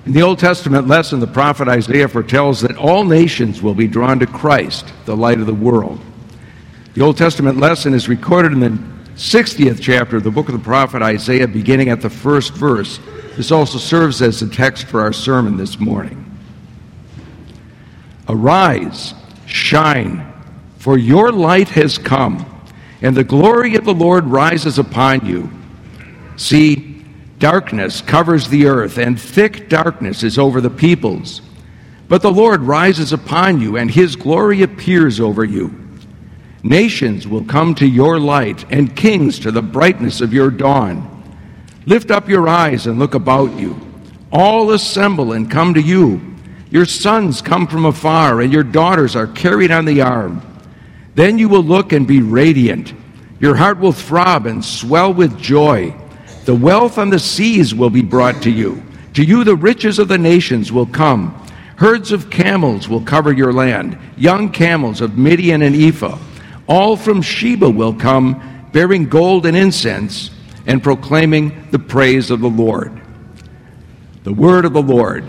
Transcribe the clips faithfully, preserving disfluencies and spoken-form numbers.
In the Old Testament lesson, the prophet Isaiah foretells that all nations will be drawn to Christ, the light of the world. The Old Testament lesson is recorded in the sixtieth chapter of the book of the prophet Isaiah, beginning at the first verse. This also serves as the text for our sermon this morning. Arise, shine, for your light has come, and the glory of the Lord rises upon you. See, darkness covers the earth, and thick darkness is over the peoples. But the Lord rises upon you, and his glory appears over you. Nations will come to your light, and kings to the brightness of your dawn. Lift up your eyes and look about you. All assemble and come to you. Your sons come from afar, and your daughters are carried on the arm. Then you will look and be radiant. Your heart will throb and swell with joy. The wealth on the seas will be brought to you. To you the riches of the nations will come. Herds of camels will cover your land, young camels of Midian and Ephah. All from Sheba will come, bearing gold and incense, and proclaiming the praise of the Lord. The word of the Lord.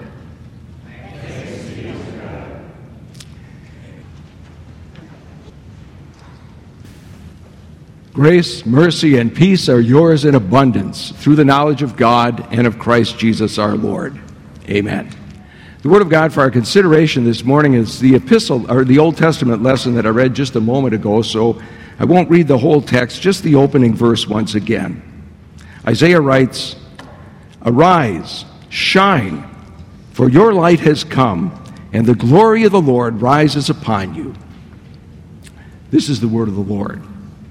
Grace, mercy, and peace are yours in abundance through the knowledge of God and of Christ Jesus our Lord. Amen. The Word of God for our consideration this morning is the epistle, or the Old Testament lesson that I read just a moment ago, so I won't read the whole text, just the opening verse once again. Isaiah writes, Arise, shine, for your light has come, and the glory of the Lord rises upon you. This is the word of the Lord.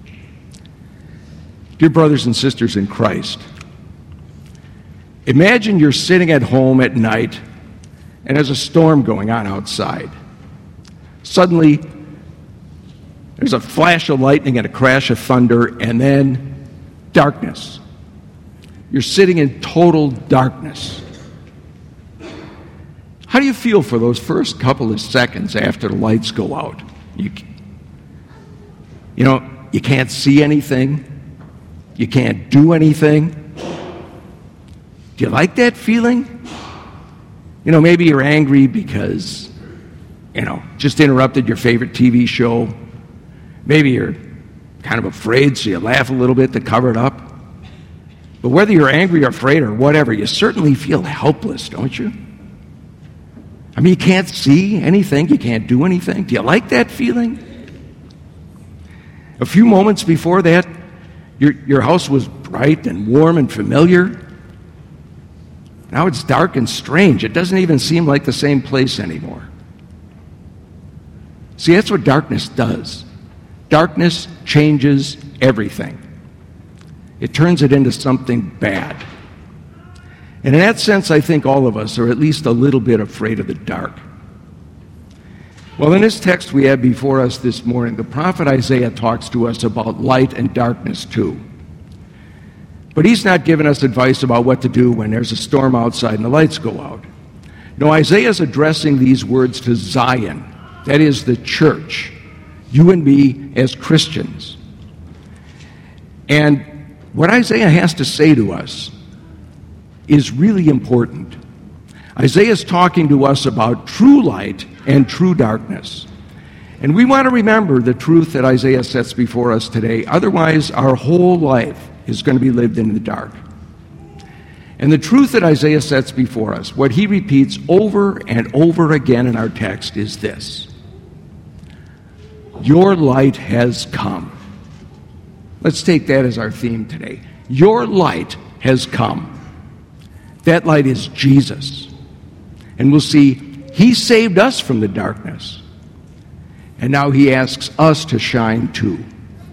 Dear brothers and sisters in Christ, imagine you're sitting at home at night and there's a storm going on outside. Suddenly, there's a flash of lightning and a crash of thunder, and then darkness. You're sitting in total darkness. How do you feel for those first couple of seconds after the lights go out? You, you know, you can't see anything. You can't do anything. Do you like that feeling? You know, maybe you're angry because, you know, just interrupted your favorite T V show. Maybe you're kind of afraid, so you laugh a little bit to cover it up. But whether you're angry or afraid or whatever, you certainly feel helpless, don't you? I mean, you can't see anything. You can't do anything. Do you like that feeling? A few moments before that, Your, your house was bright and warm and familiar. Now it's dark and strange. It doesn't even seem like the same place anymore. See, that's what darkness does. Darkness changes everything. It turns it into something bad. And in that sense, I think all of us are at least a little bit afraid of the dark. Well, in this text we have before us this morning, the prophet Isaiah talks to us about light and darkness too. But he's not giving us advice about what to do when there's a storm outside and the lights go out. No, Isaiah's addressing these words to Zion, that is the church, you and me as Christians. And what Isaiah has to say to us is really important. Isaiah's talking to us about true light and true darkness. And we want to remember the truth that Isaiah sets before us today. Otherwise, our whole life is going to be lived in the dark. And the truth that Isaiah sets before us, what he repeats over and over again in our text, is this: your light has come. Let's take that as our theme today. Your light has come. That light is Jesus. And we'll see he saved us from the darkness. And now he asks us to shine too.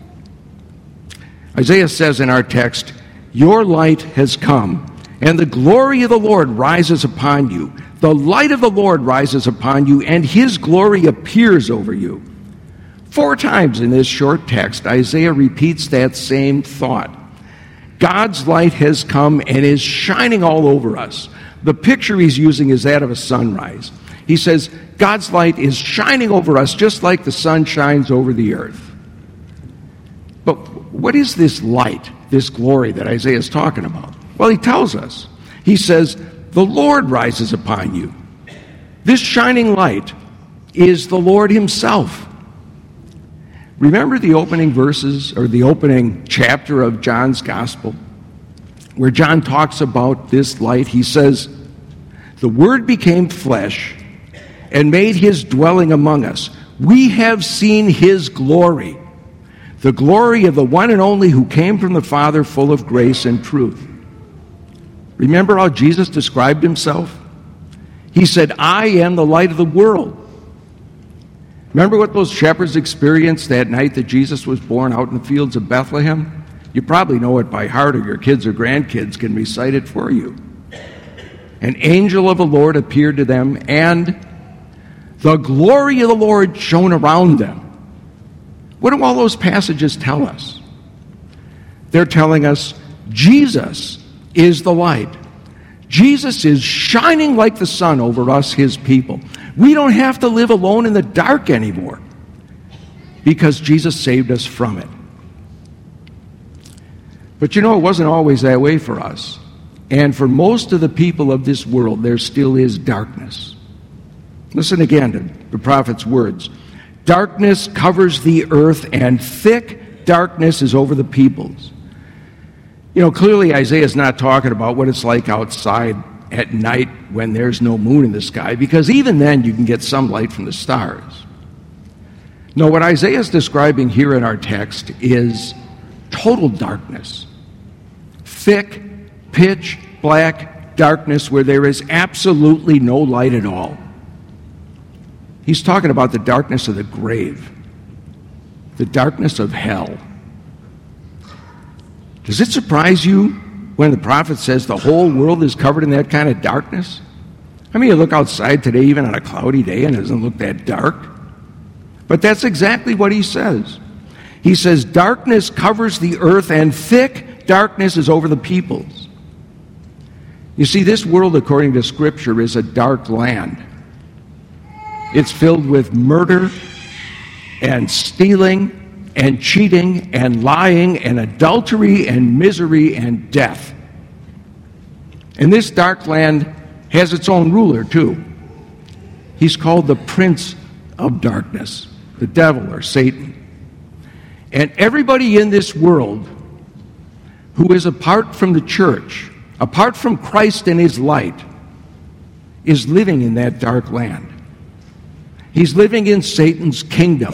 Isaiah says in our text, your light has come, and the glory of the Lord rises upon you. The light of the Lord rises upon you, and his glory appears over you. Four times in this short text, Isaiah repeats that same thought. God's light has come and is shining all over us. The picture he's using is that of a sunrise. He says, God's light is shining over us just like the sun shines over the earth. But what is this light, this glory that Isaiah is talking about? Well, he tells us. He says, the Lord rises upon you. This shining light is the Lord himself. Remember the opening verses, or the opening chapter of John's Gospel, where John talks about this light. He says, "The Word became flesh and made his dwelling among us. We have seen his glory, the glory of the one and only who came from the Father, full of grace and truth." Remember how Jesus described himself? He said, "I am the light of the world." Remember what those shepherds experienced that night that Jesus was born out in the fields of Bethlehem? You probably know it by heart, or your kids or grandkids can recite it for you. An angel of the Lord appeared to them, and the glory of the Lord shone around them. What do all those passages tell us? They're telling us Jesus is the light. Jesus is shining like the sun over us, his people. We don't have to live alone in the dark anymore because Jesus saved us from it. But you know, it wasn't always that way for us. And for most of the people of this world, there still is darkness. Listen again to the prophet's words. "Darkness covers the earth, and thick darkness is over the peoples." You know, clearly Isaiah is not talking about what it's like outside at night when there's no moon in the sky, because even then you can get some light from the stars. No, what Isaiah is describing here in our text is total darkness. Thick, pitch black darkness where there is absolutely no light at all. He's talking about the darkness of the grave, the darkness of hell. Does it surprise you when the prophet says the whole world is covered in that kind of darkness? I mean, you look outside today, even on a cloudy day, and it doesn't look that dark. But that's exactly what he says. He says, "Darkness covers the earth, and thick darkness is over the peoples." You see, this world, according to Scripture, is a dark land. It's filled with murder and stealing and cheating and lying and adultery and misery and death. And this dark land has its own ruler, too. He's called the Prince of Darkness, the devil or Satan. And everybody in this world who is apart from the church, apart from Christ and his light, is living in that dark land. He's living in Satan's kingdom.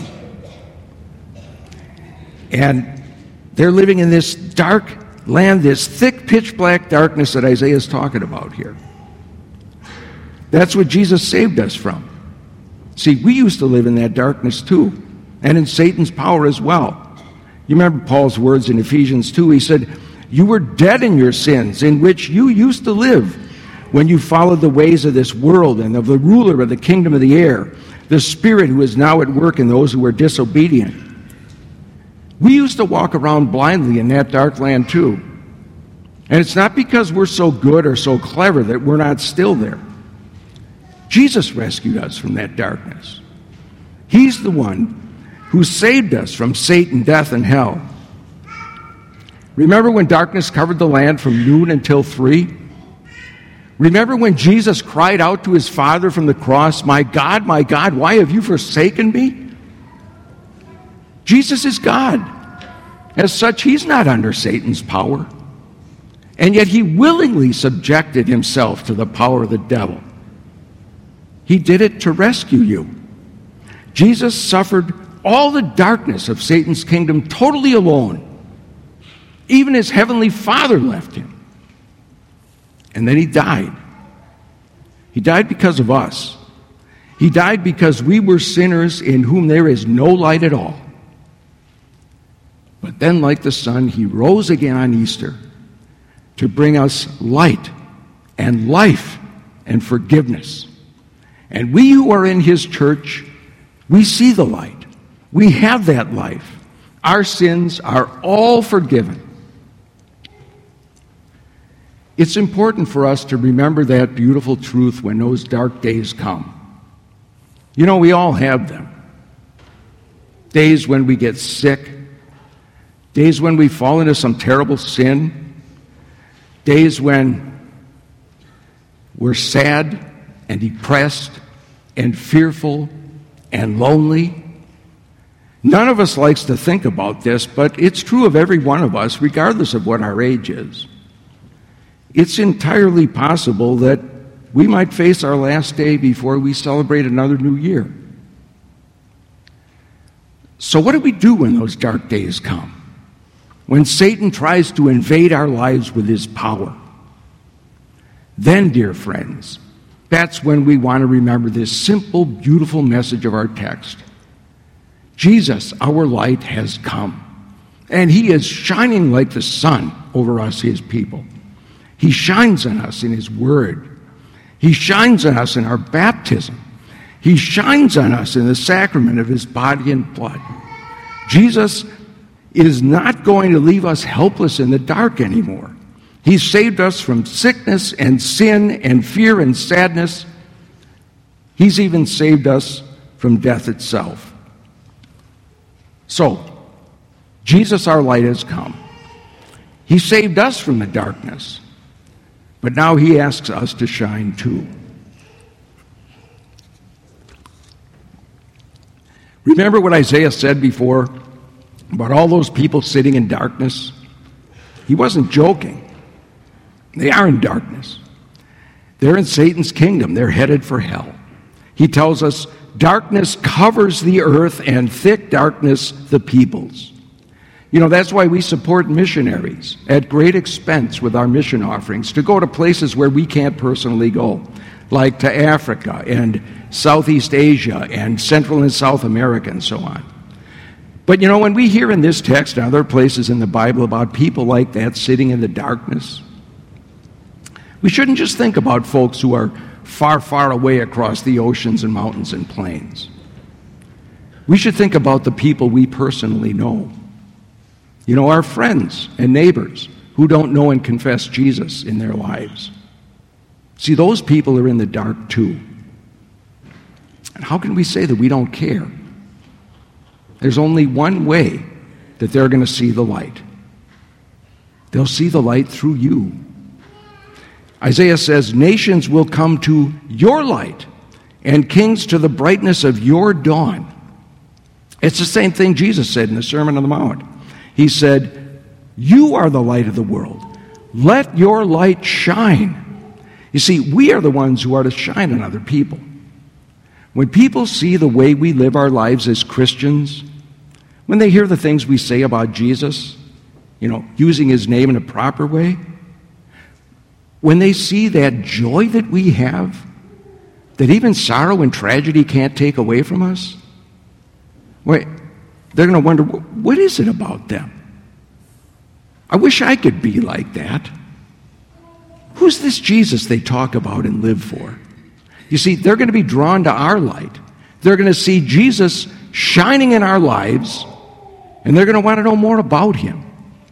And they're living in this dark land, this thick, pitch black darkness that Isaiah is talking about here. That's what Jesus saved us from. See, we used to live in that darkness too, and in Satan's power as well. You remember Paul's words in Ephesians two. He said, "You were dead in your sins, in which you used to live when you followed the ways of this world and of the ruler of the kingdom of the air, the spirit who is now at work in those who are disobedient." We used to walk around blindly in that dark land too. And it's not because we're so good or so clever that we're not still there. Jesus rescued us from that darkness. He's the one who saved us from Satan, death, and hell. Remember when darkness covered the land from noon until three? Remember when Jesus cried out to his Father from the cross, "My God, my God, why have you forsaken me?" Jesus is God. As such, he's not under Satan's power. And yet he willingly subjected himself to the power of the devil. He did it to rescue you. Jesus suffered all the darkness of Satan's kingdom totally alone. Even his heavenly Father left him. And then he died. He died because of us. He died because we were sinners in whom there is no light at all. But then, like the sun, he rose again on Easter to bring us light and life and forgiveness. And we who are in his church, we see the light. We have that life. Our sins are all forgiven. It's important for us to remember that beautiful truth when those dark days come. You know, we all have them. Days when we get sick, days when we fall into some terrible sin, days when we're sad and depressed and fearful and lonely. None of us likes to think about this, but it's true of every one of us, regardless of what our age is. It's entirely possible that we might face our last day before we celebrate another new year. So what do we do when those dark days come? When Satan tries to invade our lives with his power? Then, dear friends, that's when we want to remember this simple, beautiful message of our text. Jesus, our light, has come, and he is shining like the sun over us, his people. He shines on us in his word. He shines on us in our baptism. He shines on us in the sacrament of his body and blood. Jesus is not going to leave us helpless in the dark anymore. He saved us from sickness and sin and fear and sadness. He's even saved us from death itself. So, Jesus, our light, has come. He saved us from the darkness. But now he asks us to shine too. Remember what Isaiah said before about all those people sitting in darkness? He wasn't joking. They are in darkness. They're in Satan's kingdom. They're headed for hell. He tells us, darkness covers the earth and thick darkness the peoples. You know, that's why we support missionaries at great expense with our mission offerings to go to places where we can't personally go, like to Africa and Southeast Asia and Central and South America and so on. But you know, when we hear in this text and other places in the Bible about people like that sitting in the darkness, we shouldn't just think about folks who are far, far away across the oceans and mountains and plains. We should think about the people we personally know. You know, our friends and neighbors who don't know and confess Jesus in their lives. See, those people are in the dark too. And how can we say that we don't care? There's only one way that they're going to see the light. They'll see the light through you. Isaiah says, nations will come to your light, and kings to the brightness of your dawn. It's the same thing Jesus said in the Sermon on the Mount. He said, you are the light of the world. Let your light shine. You see, we are the ones who are to shine on other people. When people see the way we live our lives as Christians, when they hear the things we say about Jesus, you know, using his name in a proper way, when they see that joy that we have, that even sorrow and tragedy can't take away from us, wait, they're going to wonder, what is it about them? I wish I could be like that. Who's this Jesus they talk about and live for? You see, they're going to be drawn to our light. They're going to see Jesus shining in our lives, and they're going to want to know more about him.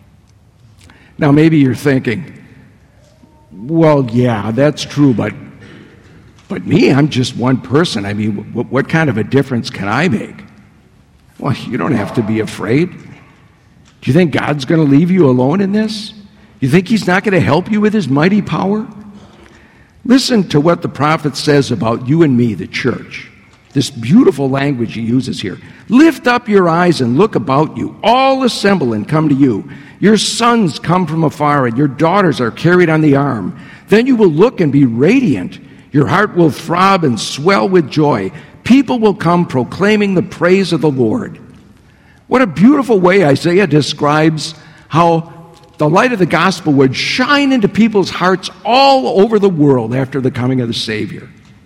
Now, maybe you're thinking, well, yeah, that's true, but but me, I'm just one person. I mean, what, what kind of a difference can I make? Well, you don't have to be afraid. Do you think God's going to leave you alone in this? You think he's not going to help you with his mighty power? Listen to what the prophet says about you and me, the church. This beautiful language he uses here. Lift up your eyes and look about you. All assemble and come to you. Your sons come from afar, and your daughters are carried on the arm. Then you will look and be radiant. Your heart will throb and swell with joy. People will come proclaiming the praise of the Lord. What a beautiful way Isaiah describes how the light of the gospel would shine into people's hearts all over the world after the coming of the Savior.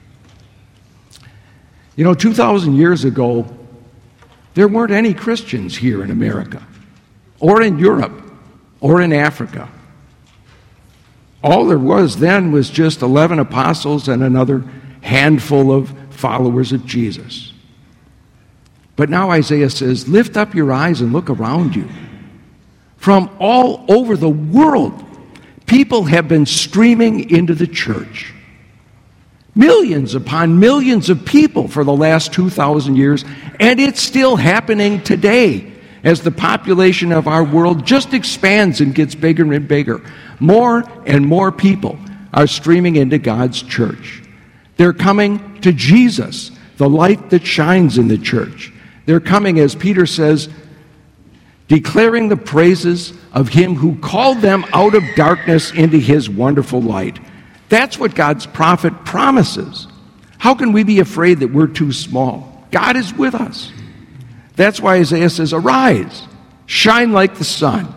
You know, two thousand years ago, there weren't any Christians here in America, or in Europe, or in Africa. All there was then was just eleven apostles and another handful of followers of Jesus. But now Isaiah says, lift up your eyes and look around you. From all over the world, people have been streaming into the church. Millions upon millions of people for the last two thousand years, and it's still happening today as the population of our world just expands and gets bigger and bigger. More and more people are streaming into God's church. They're coming to Jesus, the light that shines in the church. They're coming, as Peter says, declaring the praises of him who called them out of darkness into his wonderful light. That's what God's prophet promises. How can we be afraid that we're too small? God is with us. That's why Isaiah says, arise, shine like the sun.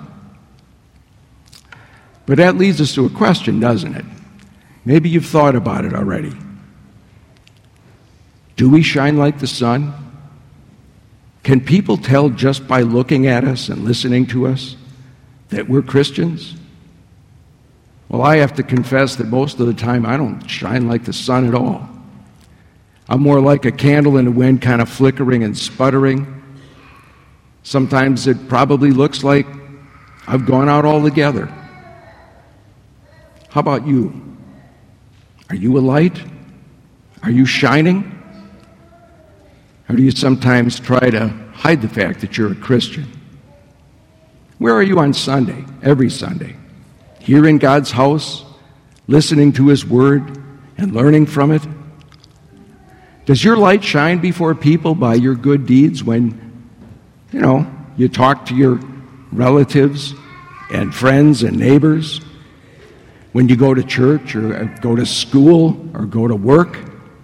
But that leads us to a question, doesn't it? Maybe you've thought about it already. Do we shine like the sun? Can people tell just by looking at us and listening to us that we're Christians? Well, I have to confess that most of the time I don't shine like the sun at all. I'm more like a candle in the wind, kind of flickering and sputtering. Sometimes it probably looks like I've gone out altogether. How about you? Are you a light? Are you shining? Or do you sometimes try to hide the fact that you're a Christian? Where are you on Sunday, every Sunday? Here in God's house, listening to His Word and learning from it? Does your light shine before people by your good deeds when, you know, you talk to your relatives and friends and neighbors? When you go to church or go to school or go to work?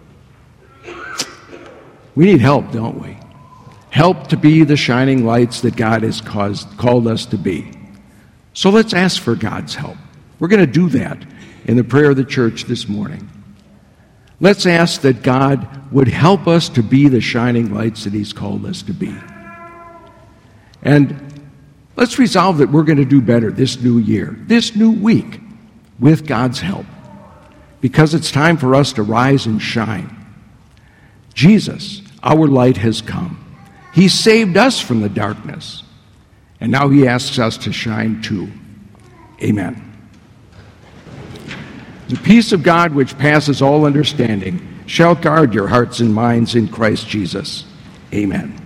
We need help, don't we? Help to be the shining lights that God has caused, called us to be. So let's ask for God's help. We're going to do that in the prayer of the church this morning. Let's ask that God would help us to be the shining lights that He's called us to be. And let's resolve that we're going to do better this new year, this new week, with God's help. Because it's time for us to rise and shine. Jesus, our light, has come. He saved us from the darkness. And now He asks us to shine too. Amen. The peace of God, which passes all understanding, shall guard your hearts and minds in Christ Jesus. Amen.